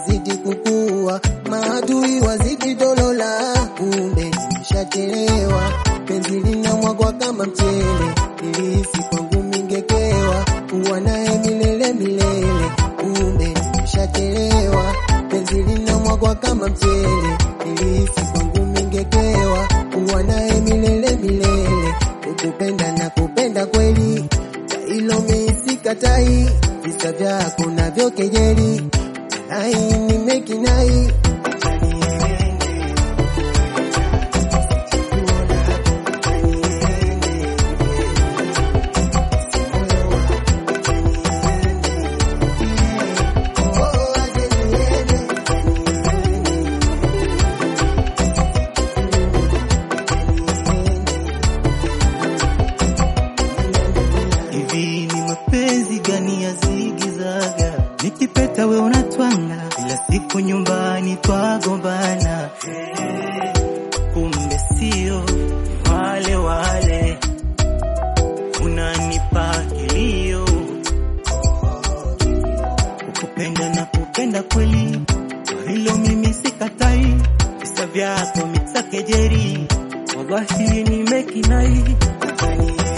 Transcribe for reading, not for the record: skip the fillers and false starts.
nazidi kukua, maadui wazidi dolola, kumbe nishachelewa. Penzi linamwagwa kama mchele, nilihisi kwangu mingekewa, kuwa naye milele milele, kumbe nishachelewa. Penzi linamwagwa kama mchele, nilihisi kwangu mingekewa, kuwa naye milele milele. Kukupenda na kupenda kweli, hilo mimi sikatai, visa vyako navyo kejeli, nai nimekinai. Mapenzi gani ya zigizaga, nikipeta we unatwanga, kila siku nyumbani twagombana. Kumbe sio wale wale, unanipa kilio. Kukupenda na kupenda kweli, hilo mimi sikatai, visa vyako mitakejeri, wallahi nimekinai.